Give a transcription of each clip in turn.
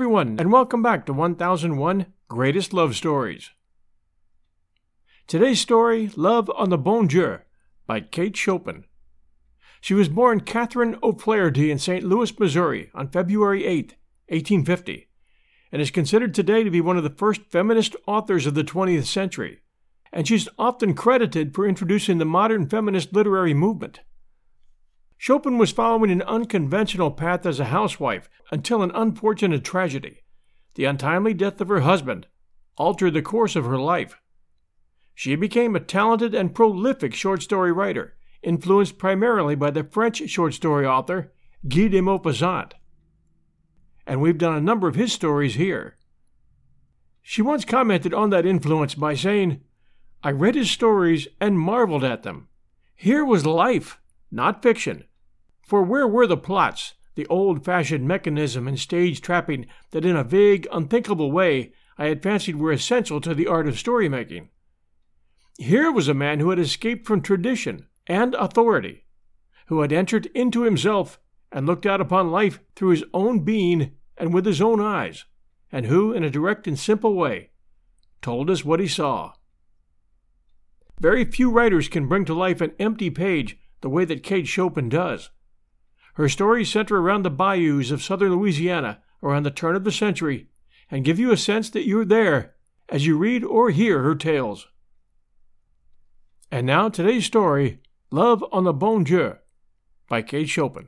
everyone, and welcome back to 1001 Greatest Love Stories. Today's story, Love on the Bon Dieu, by Kate Chopin. She was born Catherine O'Flaherty in St. Louis, Missouri, on February 8, 1850, and is considered today to be one of the first feminist authors of the 20th century, and she's often credited for introducing the modern feminist literary movement. Chopin was following an unconventional path as a housewife until an unfortunate tragedy, the untimely death of her husband, altered the course of her life. She became a talented and prolific short story writer, influenced primarily by the French short story author Guy de Maupassant. And we've done a number of his stories here. She once commented on that influence by saying, "I read his stories and marveled at them. Here was life, not fiction. For where were the plots, the old-fashioned mechanism and stage trapping that in a vague, unthinkable way I had fancied were essential to the art of story-making? Here was a man who had escaped from tradition and authority, who had entered into himself and looked out upon life through his own being and with his own eyes, and who, in a direct and simple way, told us what he saw." Very few writers can bring to life an empty page the way that Kate Chopin does. Her stories center around the bayous of southern Louisiana around the turn of the century and give you a sense that you're there as you read or hear her tales. And now today's story, Love on the Bon Dieu, by Kate Chopin.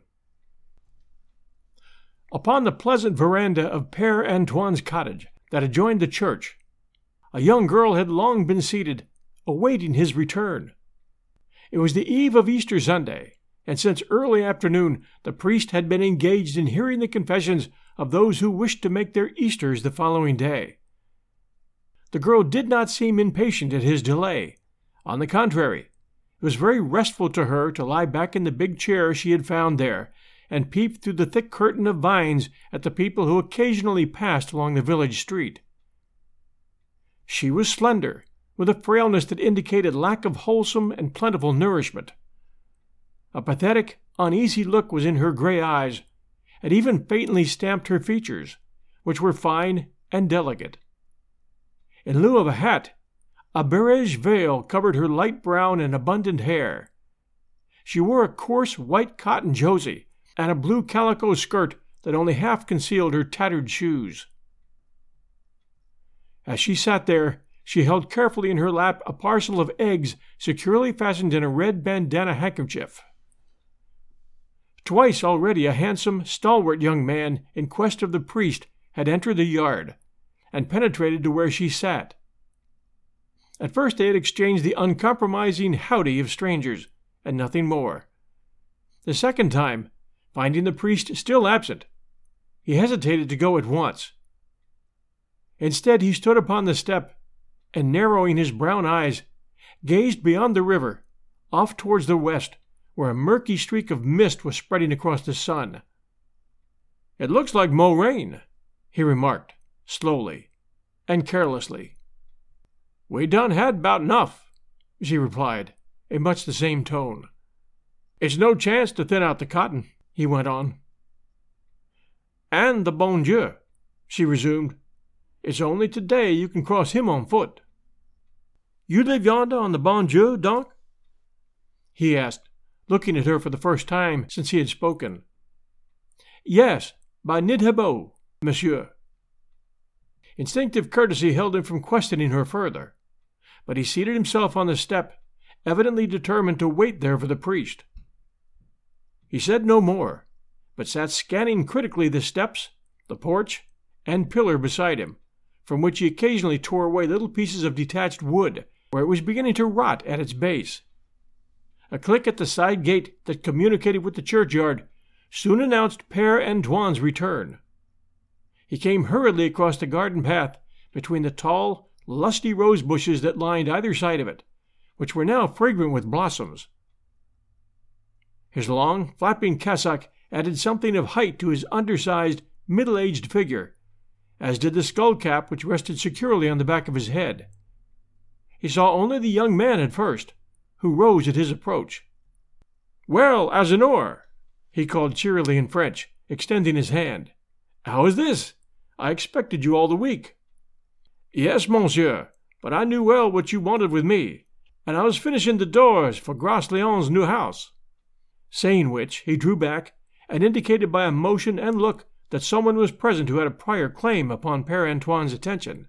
Upon the pleasant veranda of Père Antoine's cottage that adjoined the church, a young girl had long been seated, awaiting his return. It was the eve of Easter Sunday, and since early afternoon the priest had been engaged in hearing the confessions of those who wished to make their Easters the following day. The girl did not seem impatient at his delay. On the contrary, it was very restful to her to lie back in the big chair she had found there and peep through the thick curtain of vines at the people who occasionally passed along the village street. She was slender, with a frailness that indicated lack of wholesome and plentiful nourishment. A pathetic, uneasy look was in her gray eyes, and even faintly stamped her features, which were fine and delicate. In lieu of a hat, a barège veil covered her light brown and abundant hair. She wore a coarse white cotton josie and a blue calico skirt that only half concealed her tattered shoes. As she sat there, she held carefully in her lap a parcel of eggs securely fastened in a red bandana handkerchief. Twice already a handsome, stalwart young man in quest of the priest had entered the yard and penetrated to where she sat. At first they had exchanged the uncompromising howdy of strangers, and nothing more. The second time, finding the priest still absent, he hesitated to go at once. Instead he stood upon the step, and narrowing his brown eyes, gazed beyond the river, off towards the west, where a murky streak of mist was spreading across the sun. "It looks like Moraine," he remarked, slowly and carelessly. "We done had 'bout enough," she replied, in much the same tone. "It's no chance to thin out the cotton," he went on. "And the Bon Dieu," she resumed. "It's only today you can cross him on foot." "You live yonder on the Bon Dieu, donc?" he asked, looking at her for the first time since he had spoken. "Yes, by Nidhebo, monsieur." Instinctive courtesy held him from questioning her further, but he seated himself on the step, evidently determined to wait there for the priest. He said no more, but sat scanning critically the steps, the porch, and pillar beside him, from which he occasionally tore away little pieces of detached wood, where it was beginning to rot at its base. A click at the side gate that communicated with the churchyard soon announced Père Antoine's return. He came hurriedly across the garden path between the tall, lusty rose bushes that lined either side of it, which were now fragrant with blossoms. His long, flapping cassock added something of height to his undersized, middle-aged figure, as did the skull-cap which rested securely on the back of his head. He saw only the young man at first, who rose at his approach. "Well, Azanor," he called cheerily in French, extending his hand. "How is this? I expected you all the week." "Yes, monsieur, but I knew well what you wanted with me, and I was finishing the doors for Grace Leon's new house." Saying which, he drew back, and indicated by a motion and look that someone was present who had a prior claim upon Père Antoine's attention.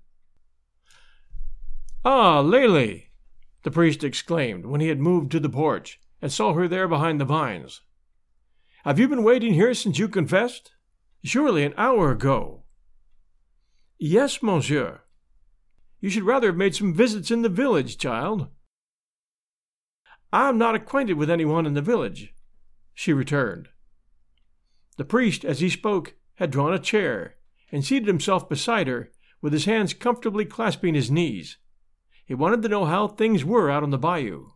"Ah, Lélie!" the priest exclaimed when he had moved to the porch and saw her there behind the vines. "Have you been waiting here since you confessed? Surely an hour ago." "Yes, monsieur." "You should rather have made some visits in the village, child." "I am not acquainted with anyone in the village," she returned. The priest, as he spoke, had drawn a chair and seated himself beside her, with his hands comfortably clasping his knees. He wanted to know how things were out on the bayou.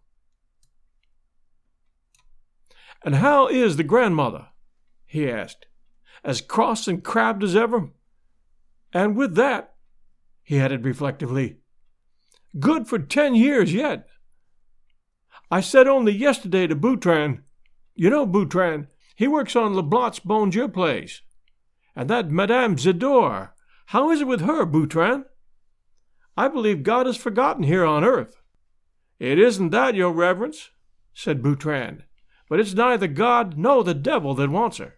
"And how is the grandmother?" he asked. "As cross and crabbed as ever? And with that," he added reflectively, "good for 10 years yet. I said only yesterday to Boutran, you know Boutran, he works on Leblanc's Bon Dieu place. And that Madame Zidore, how is it with her, Boutran? I believe God is forgotten here on earth." "It isn't that, your reverence," said Boutran, "but it's neither God nor the devil that wants her."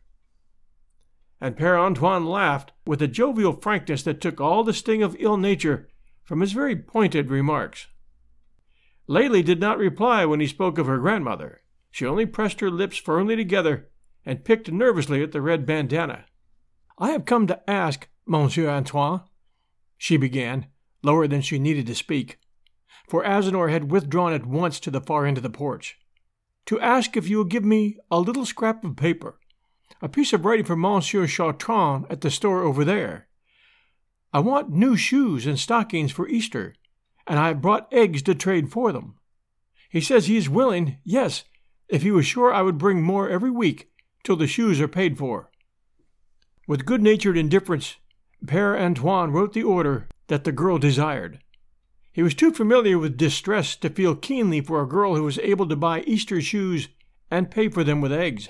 And Père Antoine laughed with a jovial frankness that took all the sting of ill nature from his very pointed remarks. Lélie did not reply when he spoke of her grandmother. She only pressed her lips firmly together and picked nervously at the red bandana. "I have come to ask, Monsieur Antoine," she began, lower than she needed to speak, for Agenor had withdrawn at once to the far end of the porch, "to ask if you will give me a little scrap of paper, a piece of writing for Monsieur Chartrand at the store over there. I want new shoes and stockings for Easter, and I have brought eggs to trade for them. He says he is willing, yes, if he was sure I would bring more every week till the shoes are paid for." With good-natured indifference, Père Antoine wrote the order that the girl desired. He was too familiar with distress to feel keenly for a girl who was able to buy Easter shoes and pay for them with eggs.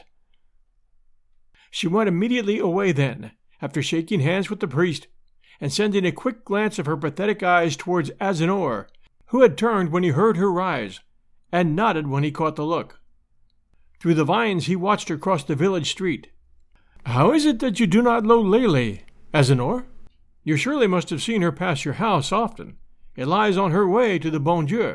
She went immediately away then, after shaking hands with the priest, and sending a quick glance of her pathetic eyes towards Agenor, who had turned when he heard her rise, and nodded when he caught the look. Through the vines he watched her cross the village street. "How is it that you do not know Lélie, Agenor? You surely must have seen her pass your house often. It lies on her way to the Bon Dieu."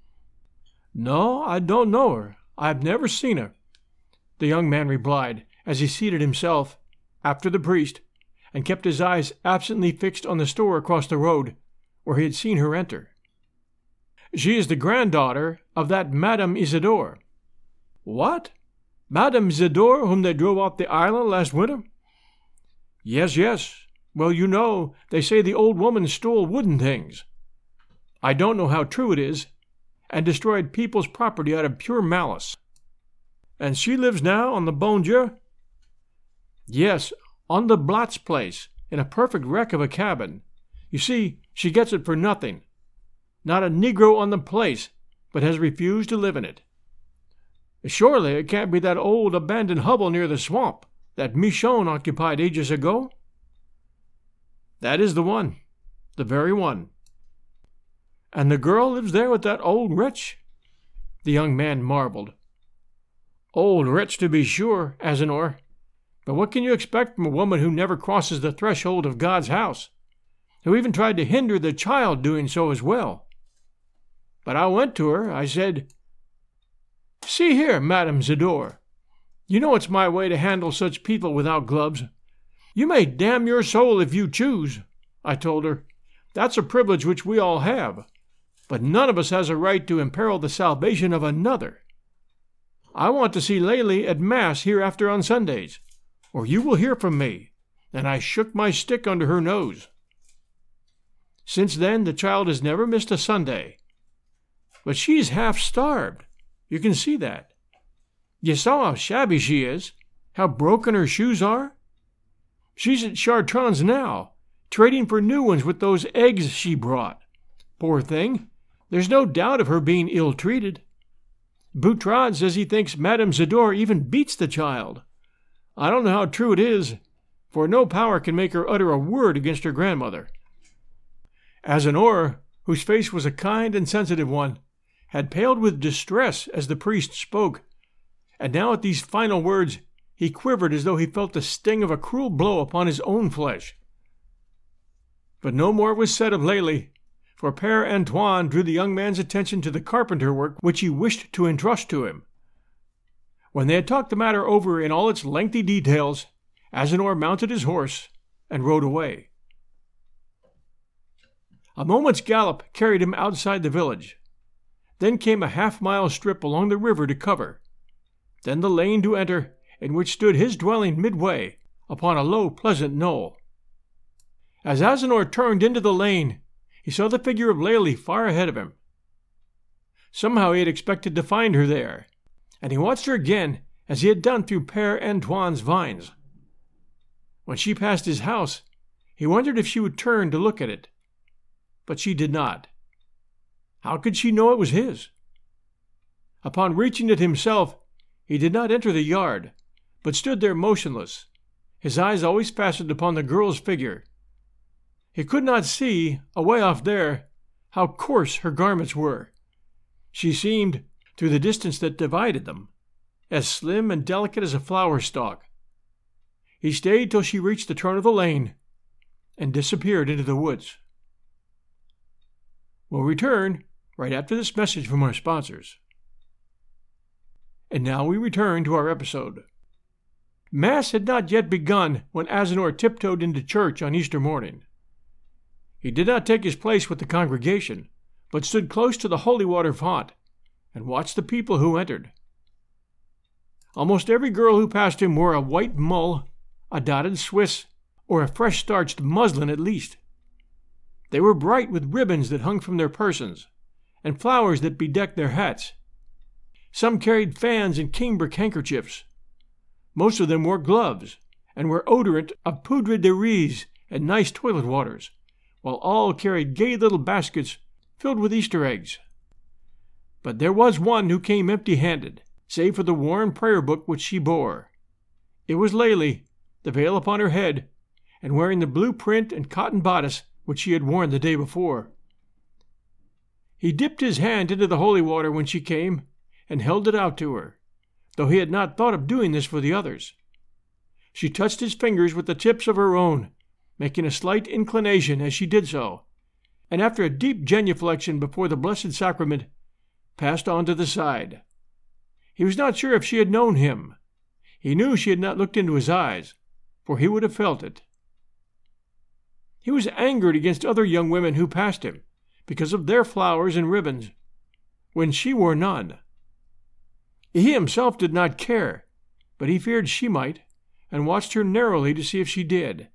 "No, I don't know her. I have never seen her," the young man replied, as he seated himself, after the priest, and kept his eyes absently fixed on the store across the road, where he had seen her enter. "She is the granddaughter of that Madame Isidore." "What? Madame Isidore, whom they drove off the island last winter?" Yes. Well, you know, they say the old woman stole wooden things. I don't know how true it is, and destroyed people's property out of pure malice." "And she lives now on the Bon Dieu?" "Yes, on the Blatz place, in a perfect wreck of a cabin. You see, she gets it for nothing. Not a Negro on the place, but has refused to live in it." "Surely it can't be that old abandoned hovel near the swamp that Michon occupied ages ago?" "That is the one, the very one." "And the girl lives there with that old wretch?" The young man marveled. "Old wretch, to be sure, Agenor. But what can you expect from a woman who never crosses the threshold of God's house, who even tried to hinder the child doing so as well? But I went to her. I said, 'See here, Madame Zidore, you know it's my way to handle such people without gloves. You may damn your soul if you choose,' I told her. 'That's a privilege which we all have, but none of us has a right to imperil the salvation of another. I want to see Lélie at Mass hereafter on Sundays, or you will hear from me,' and I shook my stick under her nose. Since then the child has never missed a Sunday. But she's half-starved. You can see that. You saw how shabby she is, how broken her shoes are? She's at Chartrand's now, trading for new ones with those eggs she brought. Poor thing, there's no doubt of her being ill-treated. Boutrade says he thinks Madame Zidore even beats the child. I don't know how true it is, for no power can make her utter a word against her grandmother. Azenor, whose face was a kind and sensitive one, had paled with distress as the priest spoke, and now at these final words he quivered as though he felt the sting of a cruel blow upon his own flesh. But no more was said of Lélie, for Père Antoine drew the young man's attention to the carpenter work which he wished to entrust to him. When they had talked the matter over in all its lengthy details, Azenor mounted his horse and rode away. A moment's gallop carried him outside the village. Then came a half-mile strip along the river to cover. Then the lane to enter, in which stood his dwelling midway, upon a low, pleasant knoll. As Azenor turned into the lane, he saw the figure of Lélie far ahead of him. Somehow he had expected to find her there, and he watched her again as he had done through Père Antoine's vines. When she passed his house, he wondered if she would turn to look at it. But she did not. How could she know it was his? Upon reaching it himself, he did not enter the yard, but stood there motionless, his eyes always fastened upon the girl's figure. He could not see, away off there, how coarse her garments were. She seemed, through the distance that divided them, as slim and delicate as a flower stalk. He stayed till she reached the turn of the lane and disappeared into the woods. We'll return right after this message from our sponsors. And now we return to our episode. Mass had not yet begun when Azenor tiptoed into church on Easter morning. He did not take his place with the congregation, but stood close to the holy water font and watched the people who entered. Almost every girl who passed him wore a white mull, a dotted Swiss, or a fresh-starched muslin at least. They were bright with ribbons that hung from their persons, and flowers that bedecked their hats. Some carried fans and cambric handkerchiefs. Most of them wore gloves, and were odorant of poudre de riz and nice toilet waters, while all carried gay little baskets filled with Easter eggs. But there was one who came empty-handed, save for the worn prayer book which she bore. It was Lélie, the veil upon her head, and wearing the blue print and cotton bodice which she had worn the day before. He dipped his hand into the holy water when she came, and held it out to her, though he had not thought of doing this for the others. She touched his fingers with the tips of her own, making a slight inclination as she did so, and after a deep genuflection before the Blessed Sacrament, passed on to the side. He was not sure if she had known him. He knew she had not looked into his eyes, for he would have felt it. He was angered against other young women who passed him, because of their flowers and ribbons, when she wore none. He himself did not care, but he feared she might, and watched her narrowly to see if she did.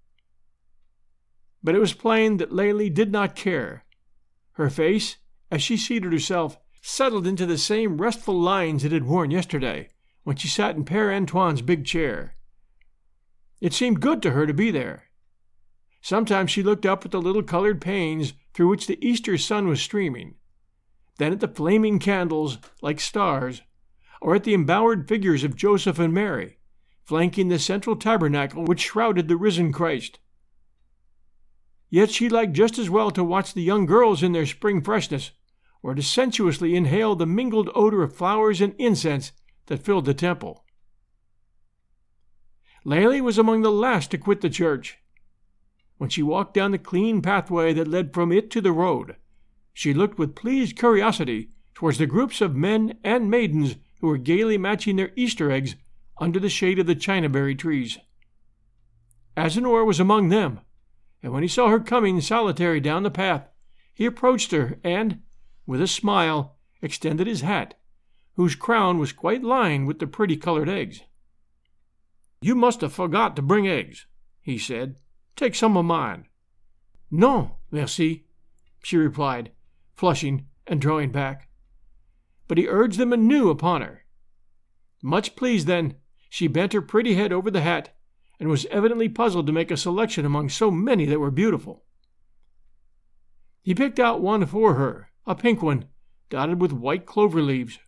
But it was plain that Lélie did not care. Her face, as she seated herself, settled into the same restful lines it had worn yesterday, when she sat in Père Antoine's big chair. It seemed good to her to be there. Sometimes she looked up at the little colored panes through which the Easter sun was streaming, then at the flaming candles, like stars, or at the embowered figures of Joseph and Mary, flanking the central tabernacle which shrouded the risen Christ. Yet she liked just as well to watch the young girls in their spring freshness, or to sensuously inhale the mingled odor of flowers and incense that filled the temple. Lélie was among the last to quit the church. When she walked down the clean pathway that led from it to the road, she looked with pleased curiosity towards the groups of men and maidens who were gaily matching their Easter eggs under the shade of the chinaberry trees. Azenor was among them, and when he saw her coming solitary down the path, he approached her and, with a smile, extended his hat, whose crown was quite lined with the pretty colored eggs. "You must have forgot to bring eggs," he said. "Take some of mine." "Non, merci," she replied, flushing and drawing back. But he urged them anew upon her. Much pleased, then, she bent her pretty head over the hat, and was evidently puzzled to make a selection among so many that were beautiful. He picked out one for her, a pink one, dotted with white clover leaves.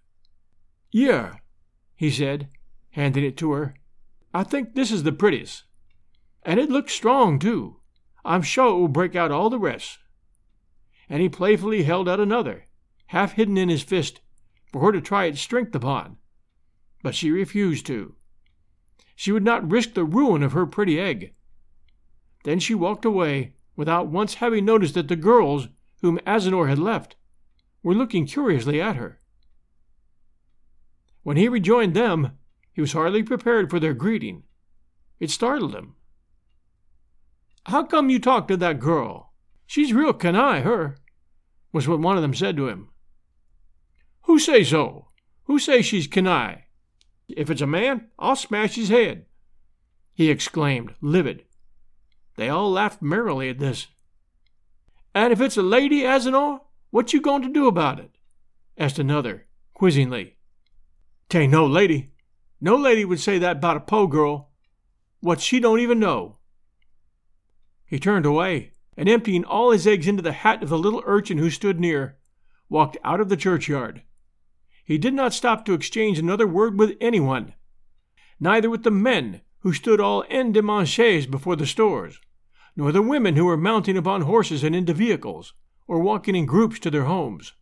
"Here," he said, handing it to her. "I think this is the prettiest." And it looks strong, too. I'm sure it will break out all the rest." And he playfully held out another, half hidden in his fist, for her to try its strength upon. But she refused to. She would not risk the ruin of her pretty egg. Then she walked away, without once having noticed that the girls, whom Agenor had left, were looking curiously at her. When he rejoined them, he was hardly prepared for their greeting. It startled him. "How come you talk to that girl? She's real canaille, her," was what one of them said to him. "Who say so? Who say she's canaille? If it's a man, I'll smash his head," he exclaimed, livid. They all laughed merrily at this. "And if it's a lady, Agenor, what you going to do about it?" asked another, quizzingly. "'Tain't no lady. No lady would say that about a po' girl, what she don't even know." He turned away, and emptying all his eggs into the hat of the little urchin who stood near, walked out of the churchyard. He did not stop to exchange another word with anyone, neither with the men who stood all endimanches before the stores, nor the women who were mounting upon horses and into vehicles, or walking in groups to their homes.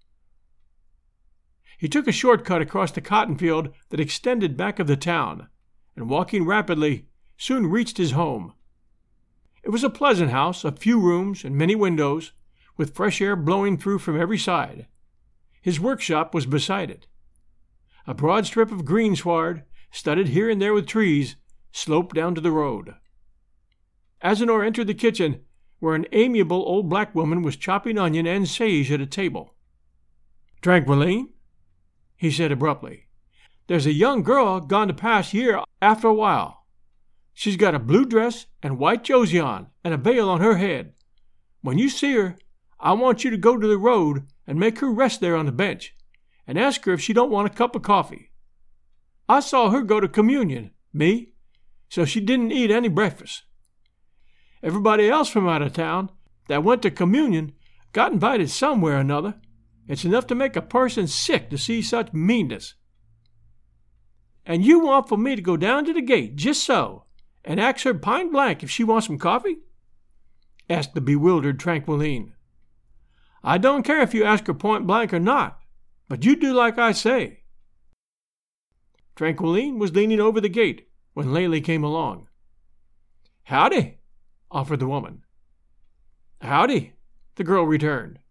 He took a short cut across the cotton field that extended back of the town, and walking rapidly, soon reached his home. It was a pleasant house of few rooms and many windows, with fresh air blowing through from every side. His workshop was beside it. A broad strip of greensward, studded here and there with trees, sloped down to the road. Agenor entered the kitchen, where an amiable old black woman was chopping onion and sage at a table. "Tranquilline," he said abruptly, "there's a young girl gone to pass here after a while. She's got a blue dress and white Josie on, and a veil on her head. When you see her, I want you to go to the road and make her rest there on the bench, and ask her if she don't want a cup of coffee. I saw her go to communion, me, so she didn't eat any breakfast. Everybody else from out of town that went to communion got invited somewhere or another. It's enough to make a person sick to see such meanness. And you want for me to go down to the gate just so, and ask her point blank if she wants some coffee?" asked the bewildered Tranquilline. "I don't care if you ask her point blank or not, but you do like I say." Tranquilline was leaning over the gate when Lélie came along. "Howdy," offered the woman. "Howdy," the girl returned.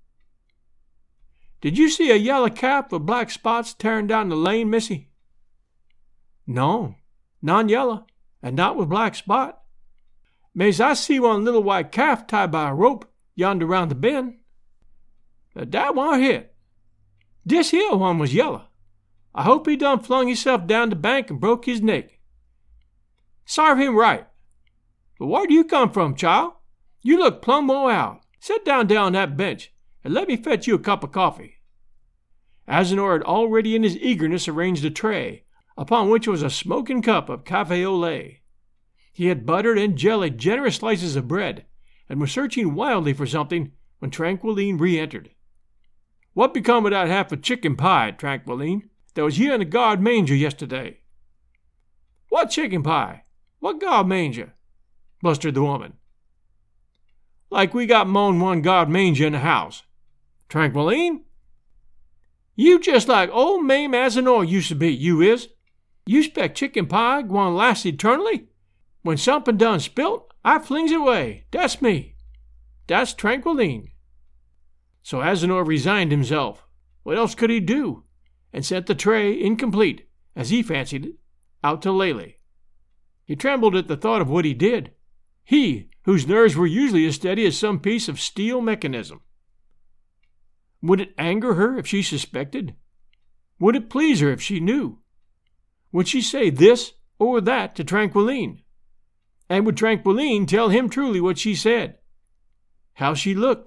"Did you see a yellow calf with black spots tearing down the lane, missy?" "No, non yellow, and not with black spot. Mais I see one little white calf tied by a rope yonder round the bend. That warn't hit. Dis here one was yellow. I hope he done flung himself down the bank and broke his neck. Sarve him right. But where do you come from, child? You look plumb wore out. Sit down there on that bench, and let me fetch you a cup of coffee." Agenor had already in his eagerness arranged a tray, upon which was a smoking cup of café au lait. He had buttered and jellied generous slices of bread, and was searching wildly for something when Tranquilline re-entered. "What become of that half of chicken pie, Tranquilline, that was here in the guard manger yesterday?" "What chicken pie? What guard manger?" blustered the woman. "Like we got more'n one guard manger in the house. Tranquilline, you just like old Mame Agenor used to be, you is. You spec chicken pie gwine last eternally? When something done spilt, I flings it away. That's me. That's Tranquilline." So Agenor resigned himself. What else could he do? And sent the tray, incomplete, as he fancied it, out to Lélie. He trembled at the thought of what he did. He, whose nerves were usually as steady as some piece of steel mechanism. Would it anger her if she suspected? Would it please her if she knew? Would she say this or that to Tranquilline? And would Tranquilline tell him truly what she said? How she looked?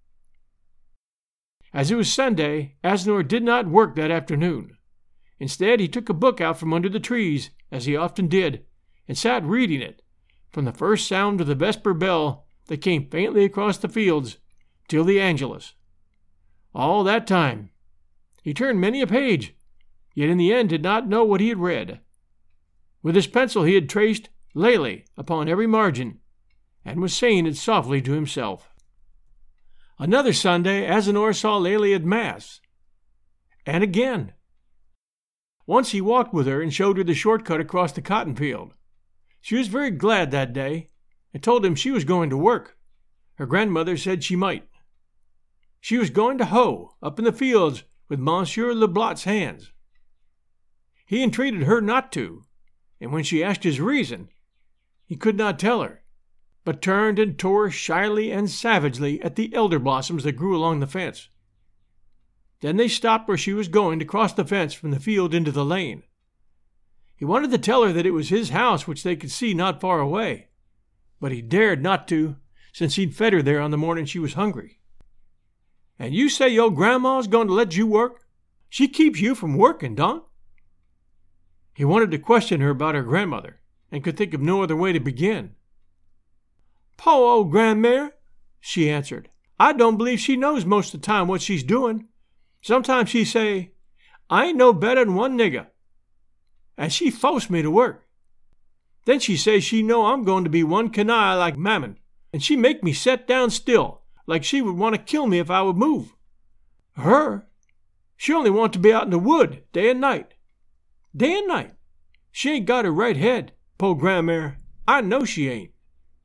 As it was Sunday, Agenor did not work that afternoon. Instead, he took a book out from under the trees, as he often did, and sat reading it, from the first sound of the vesper bell that came faintly across the fields, till the Angelus. All that time. He turned many a page, yet in the end did not know what he had read. With his pencil he had traced, Lely upon every margin, and was saying it softly to himself. Another Sunday, Azenor saw Lely at Mass. And again. Once he walked with her and showed her the shortcut across the cotton field. She was very glad that day, and told him she was going to work. Her grandmother said she might. She was going to hoe up in the fields with Monsieur Leblanc's hands. He entreated her not to, and when she asked his reason, he could not tell her, but turned and tore shyly and savagely at the elder blossoms that grew along the fence. Then they stopped where she was going to cross the fence from the field into the lane. He wanted to tell her that it was his house which they could see not far away, but he dared not to, since he'd fed her there on the morning she was hungry. "And you say your grandma's going to let you work? She keeps you from working, don't?" He wanted to question her about her grandmother, and could think of no other way to begin. "Po' old grandmare," she answered. "I don't believe she knows most of the time what she's doing. Sometimes she say, 'I ain't no better than one nigger,' and she force me to work. Then she say she know I'm going to be one canaille like Mammon, and she make me set down still, like she would want to kill me if I would move. Her, she only want to be out in the wood day and night. Day and night. She ain't got her right head, po' grandmare. I know she ain't."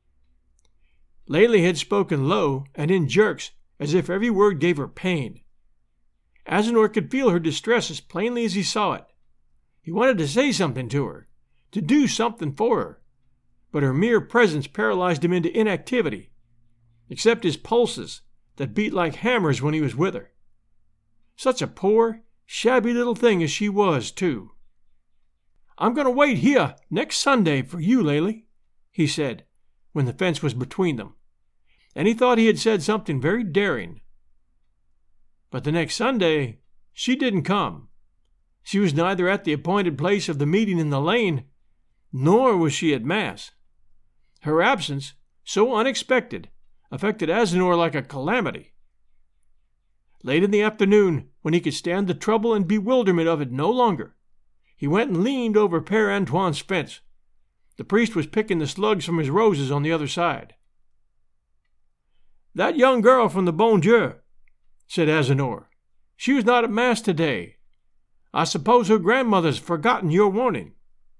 Lely had spoken low and in jerks, as if every word gave her pain. Azenor could feel her distress as plainly as he saw it. He wanted to say something to her, to do something for her, but her mere presence paralyzed him into inactivity, except his pulses that beat like hammers when he was with her. Such a poor, shabby little thing as she was, too. "I'm going to wait here next Sunday for you, Lely," he said, when the fence was between them, and he thought he had said something very daring. But the next Sunday she didn't come. She was neither at the appointed place of the meeting in the lane, nor was she at Mass. Her absence, so unexpected, affected Azenor like a calamity. Late in the afternoon, when he could stand the trouble and bewilderment of it no longer, he went and leaned over Père Antoine's fence. The priest was picking the slugs from his roses on the other side. "That young girl from the Bon Dieu," said Azenor. "She was not at Mass today. I suppose her grandmother's forgotten your warning."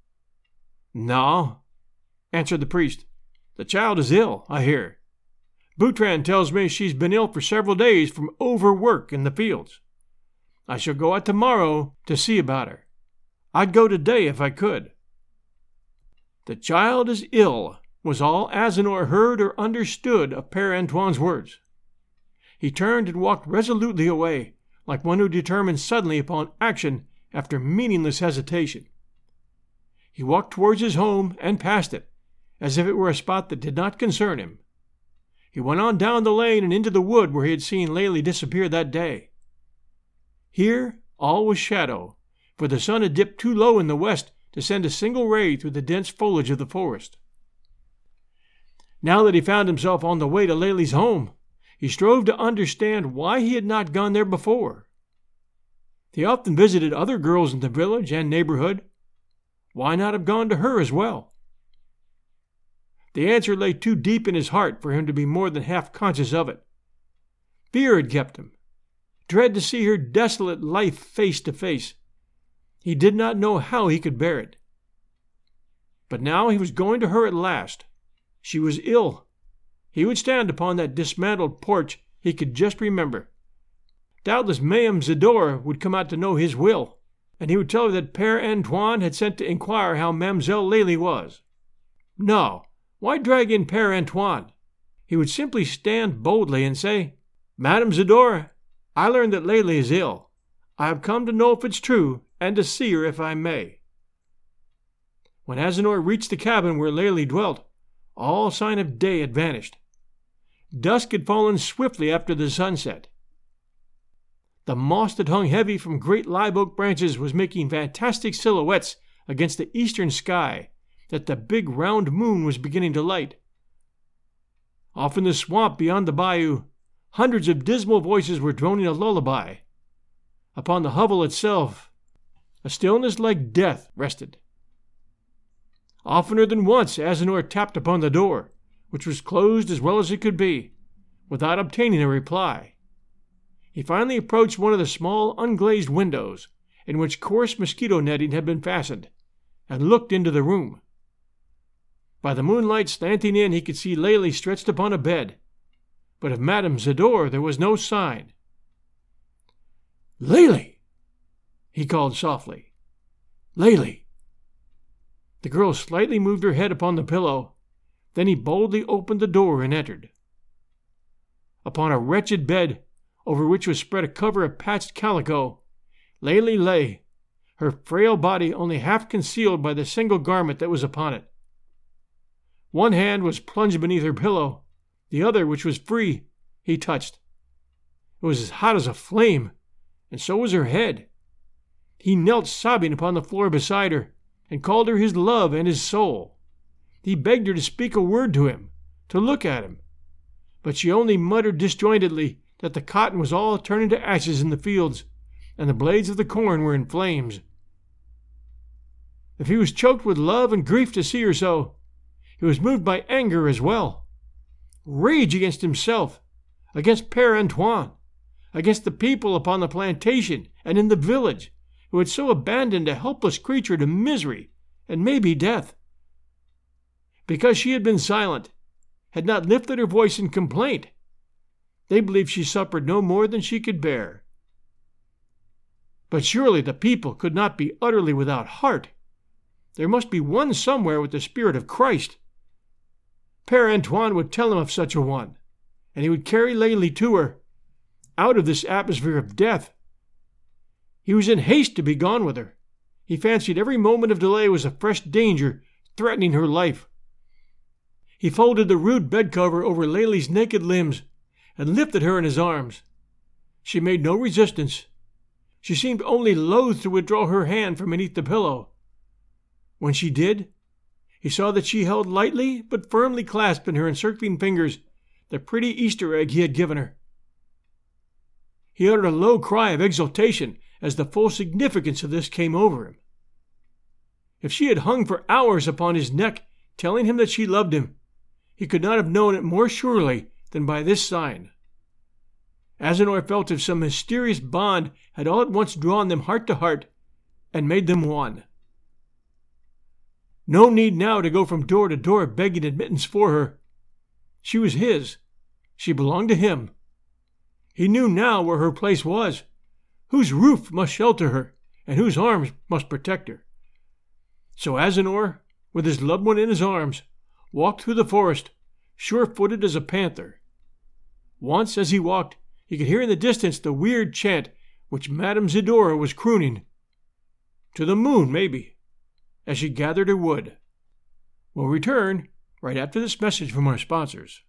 "No," answered the priest. "The child is ill, I hear. Boutran tells me she's been ill for several days from overwork in the fields. I shall go out tomorrow to see about her. I'd go today if I could." "The child is ill," was all Azenor heard or understood of Père Antoine's words. He turned and walked resolutely away, like one who determined suddenly upon action after meaningless hesitation. He walked towards his home and past it, as if it were a spot that did not concern him. He went on down the lane and into the wood where he had seen Lely disappear that day. Here all was shadow, for the sun had dipped too low in the west to send a single ray through the dense foliage of the forest. Now that he found himself on the way to Lely's home, he strove to understand why he had not gone there before. He often visited other girls in the village and neighborhood. Why not have gone to her as well? The answer lay too deep in his heart for him to be more than half conscious of it. Fear had kept him. Dread to see her desolate life face to face. He did not know how he could bear it. But now he was going to her at last. She was ill. He would stand upon that dismantled porch he could just remember. Doubtless Ma'am Zidore would come out to know his will, and he would tell her that Père Antoine had sent to inquire how Mademoiselle Lely was. No, why drag in Père Antoine? He would simply stand boldly and say, "Madame Zidore, I learned that Lely is ill. I have come to know if it's true, and to see her if I may." When Azenor reached the cabin where Lely dwelt, all sign of day had vanished. Dusk had fallen swiftly after the sunset. The moss that hung heavy from great live oak branches was making fantastic silhouettes against the eastern sky that the big round moon was beginning to light. Off in the swamp beyond the bayou, hundreds of dismal voices were droning a lullaby. Upon the hovel itself, a stillness like death rested. Oftener than once Agenor tapped upon the door, which was closed as well as it could be, without obtaining a reply. He finally approached one of the small unglazed windows, in which coarse mosquito netting had been fastened, and looked into the room. By the moonlight slanting in, he could see Lélie stretched upon a bed, but of Madame Zador there was no sign. "Lélie!" he called softly. "Lélie!" The girl slightly moved her head upon the pillow. Then he boldly opened the door and entered. Upon a wretched bed, over which was spread a cover of patched calico, Lélie lay, her frail body only half concealed by the single garment that was upon it. One hand was plunged beneath her pillow, the other, which was free, he touched. It was as hot as a flame, and so was her head. He knelt sobbing upon the floor beside her, and called her his love and his soul. He begged her to speak a word to him, to look at him, but she only muttered disjointedly that the cotton was all turning to ashes in the fields, and the blades of the corn were in flames. If he was choked with love and grief to see her so, he was moved by anger as well. Rage against himself, against Père Antoine, against the people upon the plantation and in the village, who had so abandoned a helpless creature to misery and maybe death. Because she had been silent, had not lifted her voice in complaint, they believed she suffered no more than she could bear. But surely the people could not be utterly without heart. There must be one somewhere with the Spirit of Christ. Père Antoine would tell him of such a one, and he would carry Lélie to her, out of this atmosphere of death. He was in haste to be gone with her. He fancied every moment of delay was a fresh danger threatening her life. He folded the rude bedcover over Lélie's naked limbs and lifted her in his arms. She made no resistance. She seemed only loath to withdraw her hand from beneath the pillow. When she did, he saw that she held lightly but firmly clasped in her encircling fingers the pretty Easter egg he had given her. He uttered a low cry of exultation as the full significance of this came over him. If she had hung for hours upon his neck, telling him that she loved him, he could not have known it more surely than by this sign. Agenor felt if some mysterious bond had all at once drawn them heart to heart and made them one. No need now to go from door to door begging admittance for her. She was his. She belonged to him. He knew now where her place was, whose roof must shelter her, and whose arms must protect her. So Agenor, with his loved one in his arms, walked through the forest, sure-footed as a panther. Once, as he walked, he could hear in the distance the weird chant which Madame Zador was crooning. To the moon, maybe, as she gathered her wood. We'll return right after this message from our sponsors.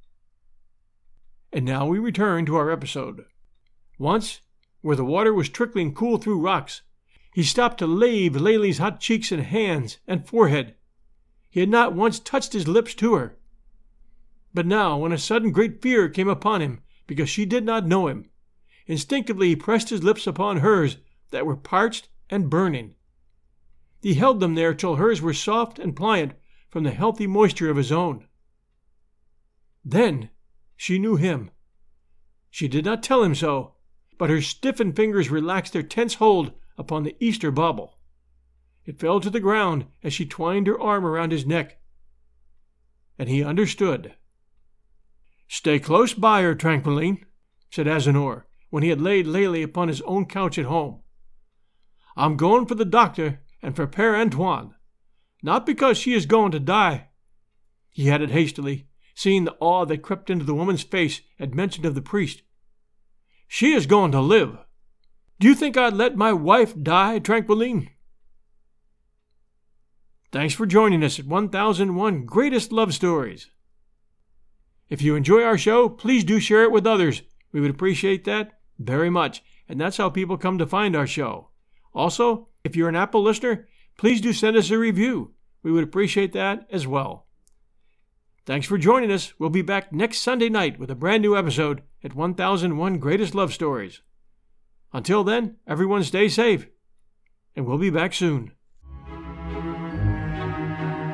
And now we return to our episode. Once, where the water was trickling cool through rocks, he stopped to lave Lélie's hot cheeks and hands and forehead. He had not once touched his lips to her. But now, when a sudden great fear came upon him because she did not know him, instinctively he pressed his lips upon hers that were parched and burning. He held them there till hers were soft and pliant from the healthy moisture of his own. Then she knew him. She did not tell him so, but her stiffened fingers relaxed their tense hold upon the Easter bauble. It fell to the ground as she twined her arm around his neck. And he understood. "Stay close by her, Tranquilline," said Agenor, when he had laid Lélie upon his own couch at home. "I'm going for the doctor and for Père Antoine, not because she is going to die," he added hastily, seeing the awe that crept into the woman's face at mention of the priest. "She is going to live. Do you think I'd let my wife die, Tranquilline?" Thanks for joining us at 1001 Greatest Love Stories. If you enjoy our show, please do share it with others. We would appreciate that very much, and that's how people come to find our show. Also, if you're an Apple listener, please do send us a review. We would appreciate that as well. Thanks for joining us. We'll be back next Sunday night with a brand new episode at 1001 Greatest Love Stories. Until then, everyone stay safe, and we'll be back soon.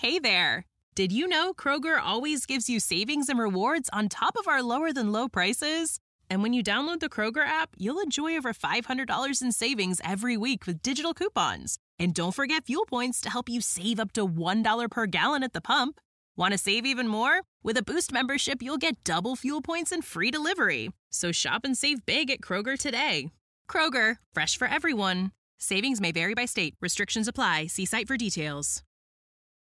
Hey there! Did you know Kroger always gives you savings and rewards on top of our lower-than-low prices? And when you download the Kroger app, you'll enjoy over $500 in savings every week with digital coupons. And don't forget fuel points to help you save up to $1 per gallon at the pump. Want to save even more? With a Boost membership, you'll get double fuel points and free delivery. So shop and save big at Kroger today. Kroger, fresh for everyone. Savings may vary by state. Restrictions apply. See site for details.